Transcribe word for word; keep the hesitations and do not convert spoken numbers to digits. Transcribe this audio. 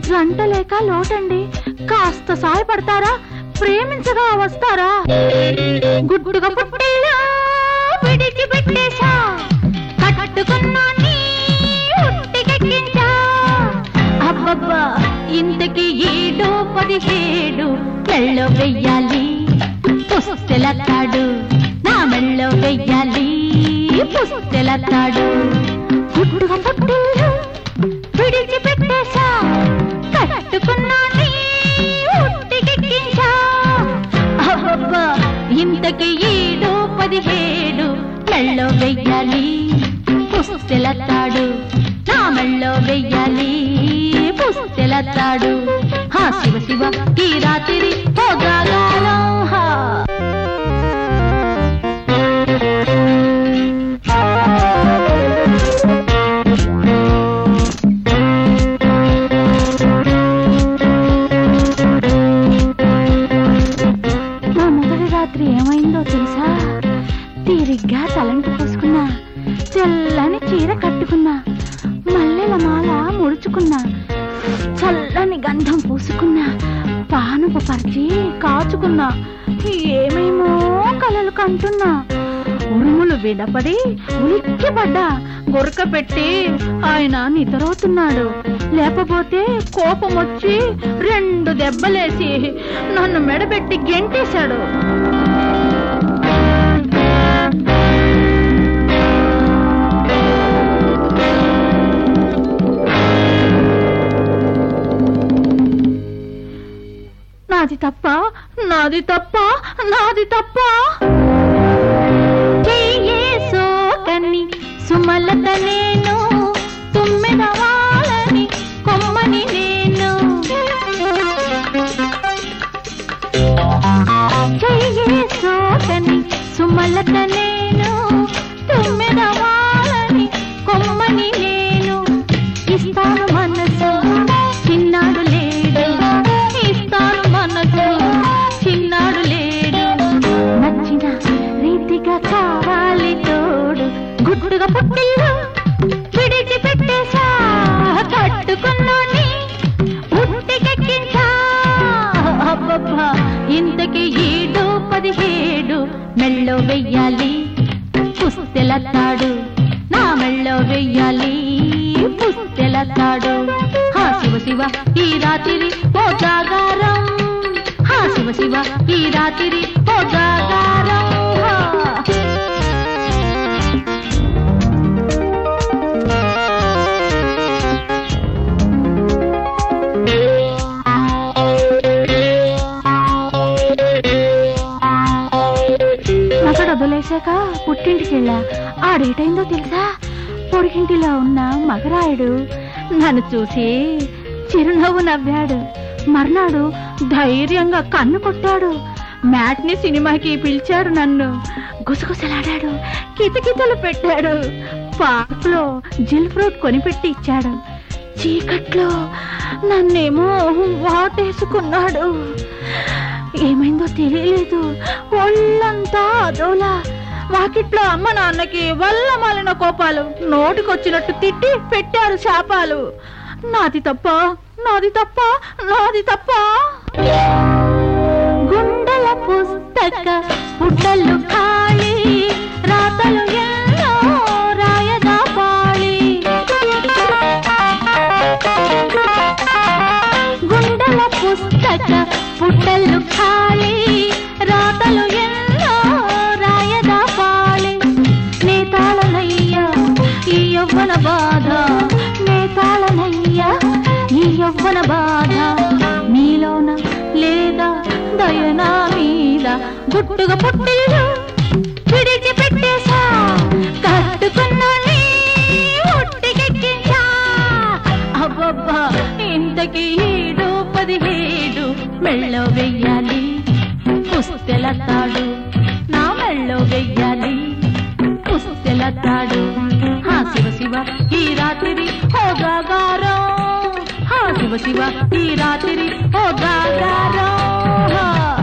జంట లేక లోటండి, కాస్త సాయపడతారా? ప్రేమించగా వస్తారా? గుడ్డుగా పుట్టిల్లా విడిచి పెట్టేశా, కట్టుకున్నాన్ని ఉట్టికెక్కించా. అబ్బబ్బా ఇంతకి ఏడు పదిహేడు మెళ్ళో వెయ్యాలి పుస్తెలతాడు, నా మెళ్ళో వెయ్యాలి పుస్తెలతాడు. గుడ్డుగా పుట్టిల్లా విడిచి పెట్టేశా, కట్టుకున్నాన్ని ఉట్టికెక్కించా. అబ్బబ్బా ఇంతకి ఏడు పదిహేడు మెళ్ళో వెయ్యాలి పుస్తెలతాడు, నా మెళ్ళో వెయ్యాలి పుస్తెలతాడు. హా శివ శివ ఈ రాత్రి పోగాగాలం. నా మొదటి రాత్రి ఏమైందో తెలుసా? తీరిగ్గా తలంటి పూసుకున్నా, తెల్లని చీర కట్టుకున్నా, మల్లెల మాల ముడుచుకున్నా, చల్లని గంధం పూసుకున్నా, పానుపు పరిచి కాచుకున్నా. ఏమేమో కలలు కంటున్నా. ఉరుములు వినపడి ఉలిక్కి పడ్డా. గురక పెట్టి ఆయన నిద్రవుతున్నాడు. లేకపోతే కోపం వచ్చి రెండు దెబ్బలేసి నన్ను మెడబెట్టి గెంటేశాడు. నాది తప్ప, నాది తప్ప, నాది తప్ప. సోకని సుమలత నేను, తుమ్మెద వాళ్ళని కొమ్మని నేను. సోకని సుమలత నేను, తుమ్మెద వాళ్ళని కొమ్మని నేను. ఇస్తాను మనసు చిన్నాడు లేడు, ఇస్తాను మనసు చిన్నాడు లేడు. నచ్చిన రీతిగా కావాలి తోడు. గుడ్డుగా పుట్టిల్లు విడిచి పెట్టేశా, కట్టుకున్నాని ఉట్టికెక్కించా. అబ్బబ్బా ఇంతకి ఏడు పదిహేడు మెళ్ళో వెయ్యాలి పుస్తెలతాడు, నా మెళ్ళో వెయ్యాలి పుస్తెలతాడు. హా శివ శివ ఈ రాత్రి పోగాగారం, హా శివ శివ ఈ రాత్రి పోగాగారం. అక్కడ వదిలేశాక పుట్టింటికి వెళ్ళా. ఆడేటైందో తెలుసా? పొడిగింటిలో ఉన్న మగరాయుడు నన్ను చూసి చిరునవ్వు నవ్వాడు. మర్నాడు ధైర్యంగా కన్ను కొట్టాడు. మ్యాట్ని సినిమాకి పిలిచాడు. నన్ను గుసగుసలాడాడు, కితకితలు పెట్టాడు. పార్క్ లో జిల్ ఫ్రూట్ కొనిపెట్టి ఇచ్చాడు. చీకట్లో నన్నేమో వాటేసుకున్నాడు. ఏమైందో తెలియలేదు. ఒళ్ళంతా అదోలా. వాకిట్లో అమ్మ నాన్నకి వల్ల మాలిన కోపాలు. నోటికొచ్చినట్టు తిట్టి పెట్టారు శాపాలు. నాది తప్ప, నాది తప్ప, నాది తప్ప. గుండెల పుస్తక పుట్టలు ఖాళీ, రాతలు ఎన్నో రాయదా పాళి. గుండెల పుస్తక పుట్టలు ఖాళీ, రాతలు ఎన్నో రాయదా పాళి. నేతాళనయ్యా ఈ యవ్వన బాధ, నేతాళనయ్యా ఈ యవ్వన బాధ. నీలోన లేదా దయనా మీద. గుట్టుగా పుట్టిల్లు విడిచి పెట్టేశా, కట్టుకున్నాని ఉట్టికెక్కించా. అబ్బబ్బా ఇంతకి ఏడు పదిహేడు మెళ్ళో వెయ్యాలి పుస్తెలతాడు, నా మెళ్ళో వెయ్యాలి పుస్తెలతాడు. హా శివ శివ ఈ రాత్రి హోగాగారం, హా శివ శివ ఈ రాత్రి హోగాగారం.